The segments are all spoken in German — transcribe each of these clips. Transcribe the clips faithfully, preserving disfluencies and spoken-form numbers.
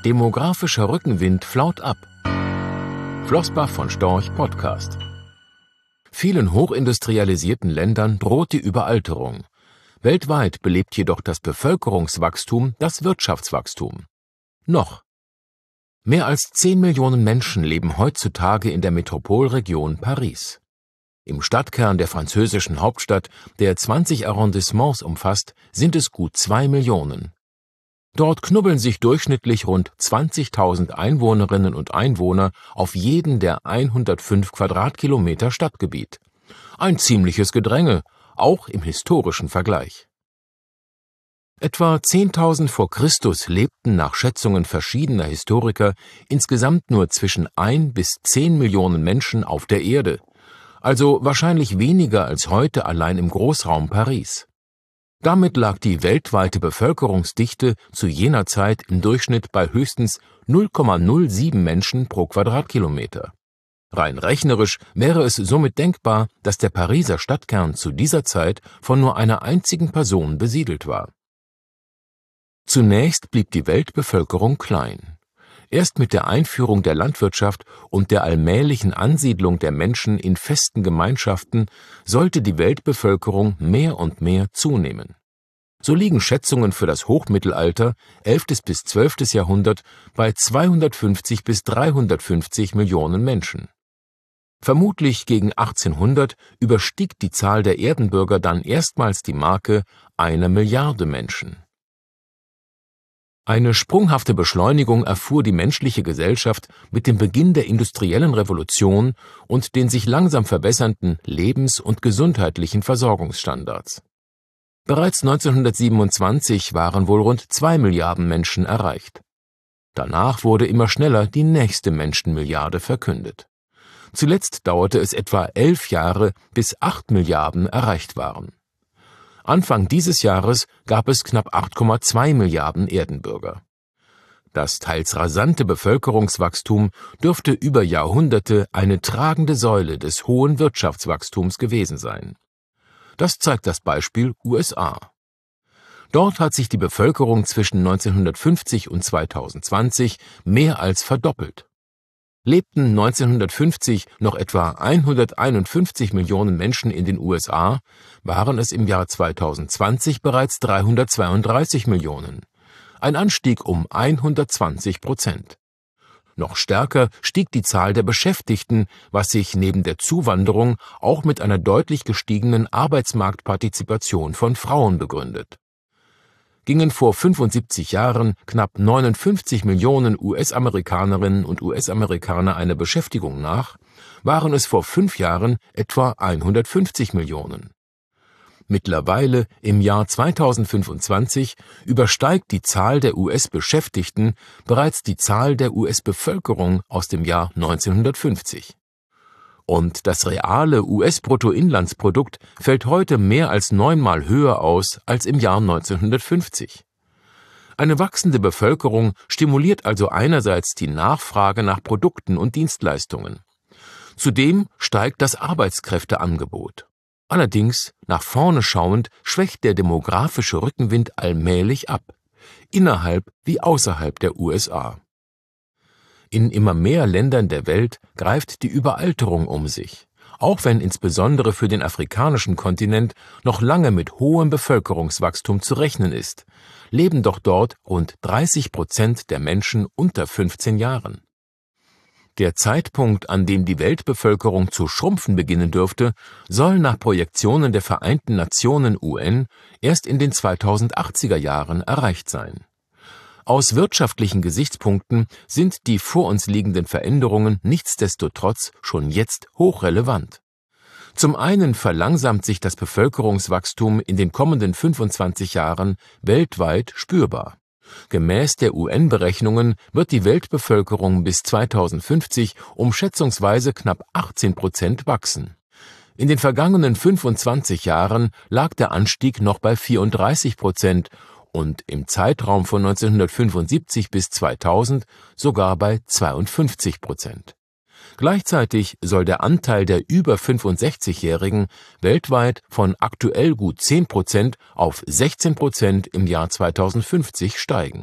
Demografischer Rückenwind flaut ab. Flossbach von Storch Podcast. Vielen hochindustrialisierten Ländern droht die Überalterung. Weltweit belebt jedoch das Bevölkerungswachstum das Wirtschaftswachstum. Noch. Mehr als zehn Millionen Menschen leben heutzutage in der Metropolregion Paris. Im Stadtkern der französischen Hauptstadt, der zwanzig Arrondissements umfasst, sind es gut zwei Millionen. Dort knubbeln sich durchschnittlich rund zwanzigtausend Einwohnerinnen und Einwohner auf jeden der hundertfünf Quadratkilometer Stadtgebiet. Ein ziemliches Gedränge, auch im historischen Vergleich. Etwa zehntausend vor Christus lebten nach Schätzungen verschiedener Historiker insgesamt nur zwischen ein bis zehn Millionen Menschen auf der Erde, also wahrscheinlich weniger als heute allein im Großraum Paris. Damit lag die weltweite Bevölkerungsdichte zu jener Zeit im Durchschnitt bei höchstens null Komma null sieben Menschen pro Quadratkilometer. Rein rechnerisch wäre es somit denkbar, dass der Pariser Stadtkern zu dieser Zeit von nur einer einzigen Person besiedelt war. Zunächst blieb die Weltbevölkerung klein. Erst mit der Einführung der Landwirtschaft und der allmählichen Ansiedlung der Menschen in festen Gemeinschaften sollte die Weltbevölkerung mehr und mehr zunehmen. So liegen Schätzungen für das Hochmittelalter, elftes bis zwölftes Jahrhundert, bei zweihundertfünfzig bis dreihundertfünfzig Millionen Menschen. Vermutlich gegen achtzehnhundert überstieg die Zahl der Erdenbürger dann erstmals die Marke einer Milliarde Menschen. Eine sprunghafte Beschleunigung erfuhr die menschliche Gesellschaft mit dem Beginn der industriellen Revolution und den sich langsam verbessernden lebens- und gesundheitlichen Versorgungsstandards. Bereits neunzehnhundertsiebenundzwanzig waren wohl rund zwei Milliarden Menschen erreicht. Danach wurde immer schneller die nächste Menschenmilliarde verkündet. Zuletzt dauerte es etwa elf Jahre, bis acht Milliarden erreicht waren. Anfang dieses Jahres gab es knapp acht Komma zwei Milliarden Erdenbürger. Das teils rasante Bevölkerungswachstum dürfte über Jahrhunderte eine tragende Säule des hohen Wirtschaftswachstums gewesen sein. Das zeigt das Beispiel U S A. Dort hat sich die Bevölkerung zwischen neunzehnhundertfünfzig und zweitausendzwanzig mehr als verdoppelt. Lebten neunzehnhundertfünfzig noch etwa hunderteinundfünfzig Millionen Menschen in den U S A, waren es im Jahr zweitausendzwanzig bereits dreihundertzweiunddreißig Millionen. Ein Anstieg um hundertzwanzig Prozent. Noch stärker stieg die Zahl der Beschäftigten, was sich neben der Zuwanderung auch mit einer deutlich gestiegenen Arbeitsmarktpartizipation von Frauen begründet. Gingen vor fünfundsiebzig Jahren knapp neunundfünfzig Millionen U S-Amerikanerinnen und U S-Amerikaner einer Beschäftigung nach, waren es vor fünf Jahren etwa hundertfünfzig Millionen. Mittlerweile, im Jahr zweitausendfünfundzwanzig, übersteigt die Zahl der U S-Beschäftigten bereits die Zahl der U S-Bevölkerung aus dem Jahr neunzehnhundertfünfzig. Und das reale U S-Bruttoinlandsprodukt fällt heute mehr als neunmal höher aus als im Jahr neunzehnhundertfünfzig. Eine wachsende Bevölkerung stimuliert also einerseits die Nachfrage nach Produkten und Dienstleistungen. Zudem steigt das Arbeitskräfteangebot. Allerdings, nach vorne schauend, schwächt der demografische Rückenwind allmählich ab, innerhalb wie außerhalb der U S A. In immer mehr Ländern der Welt greift die Überalterung um sich, auch wenn insbesondere für den afrikanischen Kontinent noch lange mit hohem Bevölkerungswachstum zu rechnen ist, leben doch dort rund dreißig Prozent der Menschen unter fünfzehn Jahren. Der Zeitpunkt, an dem die Weltbevölkerung zu schrumpfen beginnen dürfte, soll nach Projektionen der Vereinten Nationen U N erst in den zweitausendachtziger Jahren erreicht sein. Aus wirtschaftlichen Gesichtspunkten sind die vor uns liegenden Veränderungen nichtsdestotrotz schon jetzt hochrelevant. Zum einen verlangsamt sich das Bevölkerungswachstum in den kommenden fünfundzwanzig Jahren weltweit spürbar. Gemäß der U N-Berechnungen wird die Weltbevölkerung bis zweitausendfünfzig um schätzungsweise knapp achtzehn Prozent wachsen. In den vergangenen fünfundzwanzig Jahren lag der Anstieg noch bei vierunddreißig Prozent und im Zeitraum von neunzehnhundertfünfundsiebzig bis zweitausend sogar bei zweiundfünfzig Prozent. Gleichzeitig soll der Anteil der über fünfundsechzigjährigen weltweit von aktuell gut zehn Prozent auf sechzehn Prozent im Jahr zweitausendfünfzig steigen.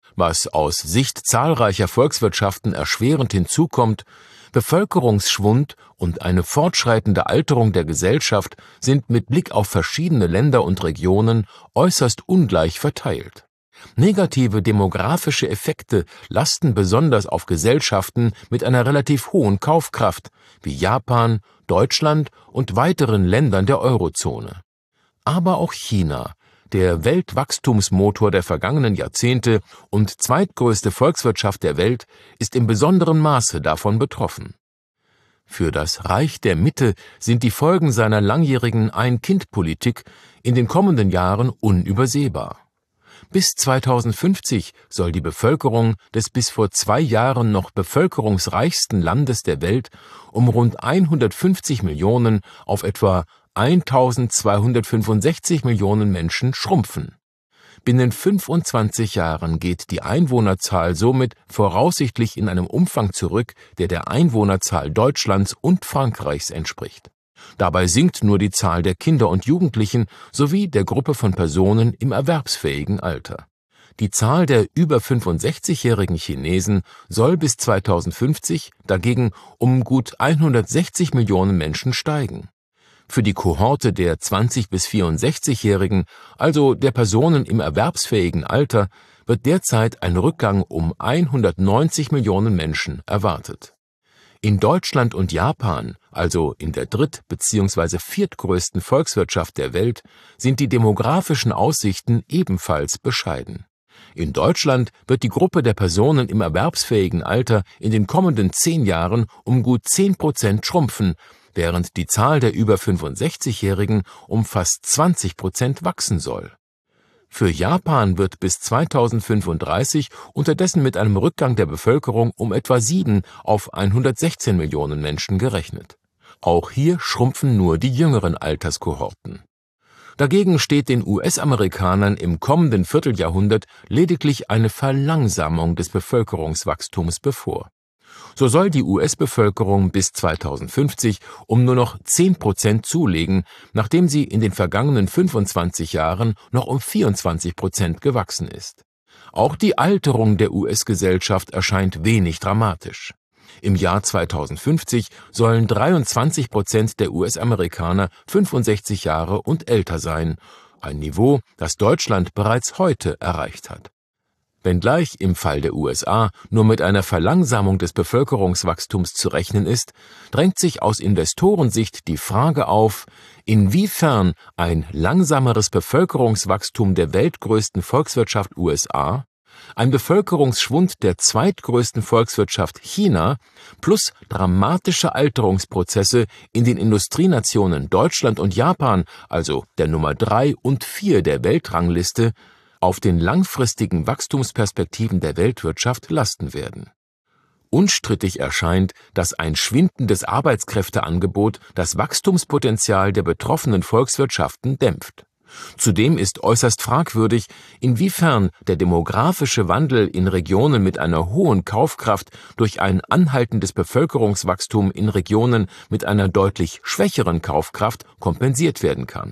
Was aus Sicht zahlreicher Volkswirtschaften erschwerend hinzukommt: Bevölkerungsschwund und eine fortschreitende Alterung der Gesellschaft sind mit Blick auf verschiedene Länder und Regionen äußerst ungleich verteilt. Negative demografische Effekte lasten besonders auf Gesellschaften mit einer relativ hohen Kaufkraft wie Japan, Deutschland und weiteren Ländern der Eurozone. Aber auch China, der Weltwachstumsmotor der vergangenen Jahrzehnte und zweitgrößte Volkswirtschaft der Welt, ist im besonderen Maße davon betroffen. Für das Reich der Mitte sind die Folgen seiner langjährigen Ein-Kind-Politik in den kommenden Jahren unübersehbar. Bis zweitausendfünfzig soll die Bevölkerung des bis vor zwei Jahren noch bevölkerungsreichsten Landes der Welt um rund hundertfünfzig Millionen auf etwa eintausendzweihundertfünfundsechzig Millionen Menschen schrumpfen. Binnen fünfundzwanzig Jahren geht die Einwohnerzahl somit voraussichtlich in einem Umfang zurück, der der Einwohnerzahl Deutschlands und Frankreichs entspricht. Dabei sinkt nur die Zahl der Kinder und Jugendlichen sowie der Gruppe von Personen im erwerbsfähigen Alter. Die Zahl der über fünfundsechzigjährigen Chinesen soll bis zweitausendfünfzig dagegen um gut hundertsechzig Millionen Menschen steigen. Für die Kohorte der zwanzig- bis vierundsechzigjährigen, also der Personen im erwerbsfähigen Alter, wird derzeit ein Rückgang um hundertneunzig Millionen Menschen erwartet. In Deutschland und Japan, also in der dritt- bzw. viertgrößten Volkswirtschaft der Welt, sind die demografischen Aussichten ebenfalls bescheiden. In Deutschland wird die Gruppe der Personen im erwerbsfähigen Alter in den kommenden zehn Jahren um gut zehn Prozent schrumpfen, während die Zahl der über fünfundsechzigjährigen um fast zwanzig Prozent wachsen soll. Für Japan wird bis zweitausendfünfunddreißig unterdessen mit einem Rückgang der Bevölkerung um etwa sieben auf hundertsechzehn Millionen Menschen gerechnet. Auch hier schrumpfen nur die jüngeren Alterskohorten. Dagegen steht den U S-Amerikanern im kommenden Vierteljahrhundert lediglich eine Verlangsamung des Bevölkerungswachstums bevor. So soll die U S-Bevölkerung bis zweitausendfünfzig um nur noch zehn Prozent zulegen, nachdem sie in den vergangenen fünfundzwanzig Jahren noch um vierundzwanzig Prozent gewachsen ist. Auch die Alterung der U S-Gesellschaft erscheint wenig dramatisch. Im Jahr zweitausendfünfzig sollen dreiundzwanzig Prozent der U S-Amerikaner fünfundsechzig Jahre und älter sein, ein Niveau, das Deutschland bereits heute erreicht hat. Wenngleich im Fall der U S A nur mit einer Verlangsamung des Bevölkerungswachstums zu rechnen ist, drängt sich aus Investorensicht die Frage auf, inwiefern ein langsameres Bevölkerungswachstum der weltgrößten Volkswirtschaft U S A, ein Bevölkerungsschwund der zweitgrößten Volkswirtschaft China plus dramatische Alterungsprozesse in den Industrienationen Deutschland und Japan, also der Nummer drei und vier der Weltrangliste, auf den langfristigen Wachstumsperspektiven der Weltwirtschaft lasten werden. Unstrittig erscheint, dass ein schwindendes Arbeitskräfteangebot das Wachstumspotenzial der betroffenen Volkswirtschaften dämpft. Zudem ist äußerst fragwürdig, inwiefern der demografische Wandel in Regionen mit einer hohen Kaufkraft durch ein anhaltendes Bevölkerungswachstum in Regionen mit einer deutlich schwächeren Kaufkraft kompensiert werden kann.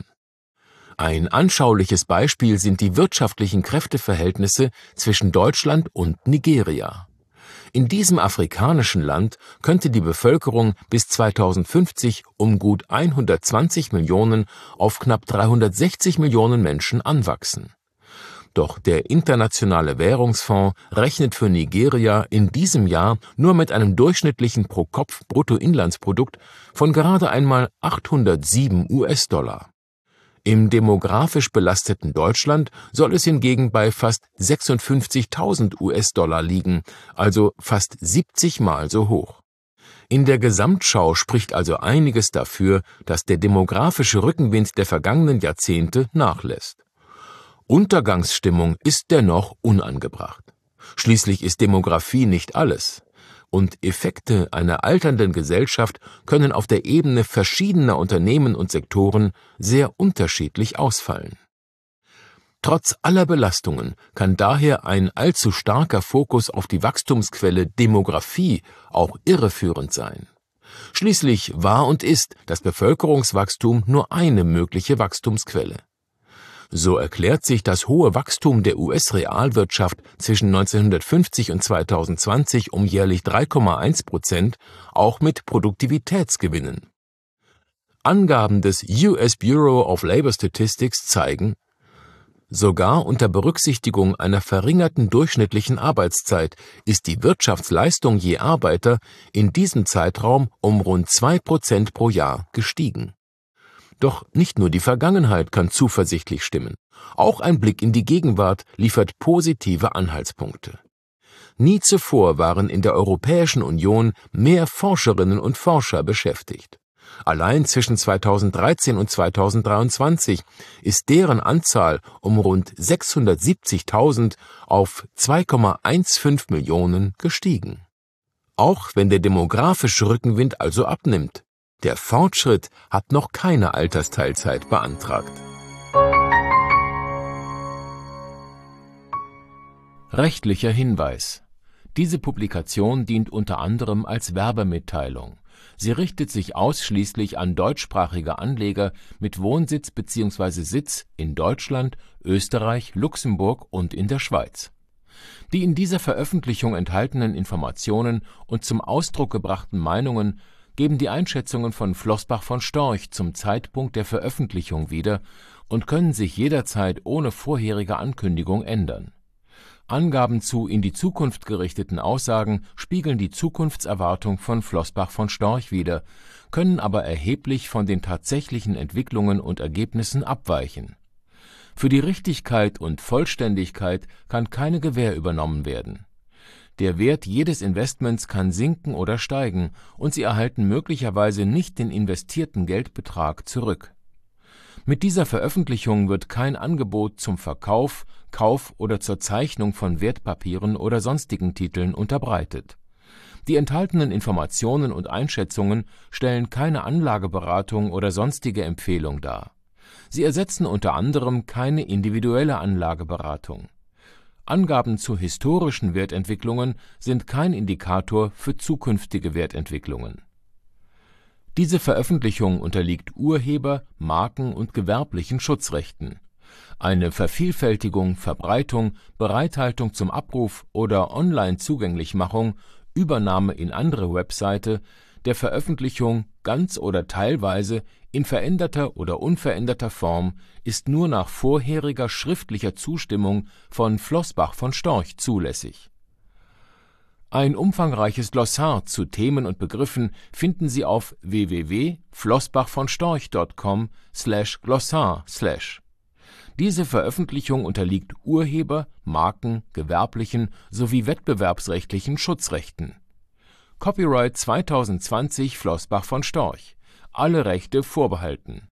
Ein anschauliches Beispiel sind die wirtschaftlichen Kräfteverhältnisse zwischen Deutschland und Nigeria. In diesem afrikanischen Land könnte die Bevölkerung bis zweitausendfünfzig um gut hundertzwanzig Millionen auf knapp dreihundertsechzig Millionen Menschen anwachsen. Doch der Internationale Währungsfonds rechnet für Nigeria in diesem Jahr nur mit einem durchschnittlichen Pro-Kopf-Bruttoinlandsprodukt von gerade einmal achthundertsieben US-Dollar. Im demografisch belasteten Deutschland soll es hingegen bei fast sechsundfünfzigtausend US-Dollar liegen, also fast siebzig Mal so hoch. In der Gesamtschau spricht also einiges dafür, dass der demografische Rückenwind der vergangenen Jahrzehnte nachlässt. Untergangsstimmung ist dennoch unangebracht. Schließlich ist Demografie nicht alles. Und Effekte einer alternden Gesellschaft können auf der Ebene verschiedener Unternehmen und Sektoren sehr unterschiedlich ausfallen. Trotz aller Belastungen kann daher ein allzu starker Fokus auf die Wachstumsquelle Demografie auch irreführend sein. Schließlich war und ist das Bevölkerungswachstum nur eine mögliche Wachstumsquelle. So erklärt sich das hohe Wachstum der U S-Realwirtschaft zwischen neunzehnhundertfünfzig und zweitausendzwanzig um jährlich drei Komma eins Prozent auch mit Produktivitätsgewinnen. Angaben des U S Bureau of Labor Statistics zeigen, sogar unter Berücksichtigung einer verringerten durchschnittlichen Arbeitszeit ist die Wirtschaftsleistung je Arbeiter in diesem Zeitraum um rund zwei Prozent pro Jahr gestiegen. Doch nicht nur die Vergangenheit kann zuversichtlich stimmen. Auch ein Blick in die Gegenwart liefert positive Anhaltspunkte. Nie zuvor waren in der Europäischen Union mehr Forscherinnen und Forscher beschäftigt. Allein zwischen zweitausenddreizehn und zweitausenddreiundzwanzig ist deren Anzahl um rund sechshundertsiebzigtausend auf zwei Komma fünfzehn Millionen gestiegen. Auch wenn der demografische Rückenwind also abnimmt, der Fortschritt hat noch keine Altersteilzeit beantragt. Rechtlicher Hinweis: Diese Publikation dient unter anderem als Werbemitteilung. Sie richtet sich ausschließlich an deutschsprachige Anleger mit Wohnsitz bzw. Sitz in Deutschland, Österreich, Luxemburg und in der Schweiz. Die in dieser Veröffentlichung enthaltenen Informationen und zum Ausdruck gebrachten Meinungen geben die Einschätzungen von Flossbach von Storch zum Zeitpunkt der Veröffentlichung wieder und können sich jederzeit ohne vorherige Ankündigung ändern. Angaben zu in die Zukunft gerichteten Aussagen spiegeln die Zukunftserwartung von Flossbach von Storch wider, können aber erheblich von den tatsächlichen Entwicklungen und Ergebnissen abweichen. Für die Richtigkeit und Vollständigkeit kann keine Gewähr übernommen werden. Der Wert jedes Investments kann sinken oder steigen, und Sie erhalten möglicherweise nicht den investierten Geldbetrag zurück. Mit dieser Veröffentlichung wird kein Angebot zum Verkauf, Kauf oder zur Zeichnung von Wertpapieren oder sonstigen Titeln unterbreitet. Die enthaltenen Informationen und Einschätzungen stellen keine Anlageberatung oder sonstige Empfehlung dar. Sie ersetzen unter anderem keine individuelle Anlageberatung. Angaben zu historischen Wertentwicklungen sind kein Indikator für zukünftige Wertentwicklungen. Diese Veröffentlichung unterliegt Urheber-, Marken- und gewerblichen Schutzrechten. Eine Vervielfältigung, Verbreitung, Bereithaltung zum Abruf oder Online-Zugänglichmachung, Übernahme in andere Webseite der Veröffentlichung ganz oder teilweise in veränderter oder unveränderter Form ist nur nach vorheriger schriftlicher Zustimmung von Flossbach von Storch zulässig. Ein umfangreiches Glossar zu Themen und Begriffen finden Sie auf w w w punkt flossbachvonstorch punkt com slash glossar slash. Diese Veröffentlichung unterliegt Urheber-, Marken-, gewerblichen sowie wettbewerbsrechtlichen Schutzrechten. Copyright zweitausendzwanzig Flossbach von Storch. Alle Rechte vorbehalten.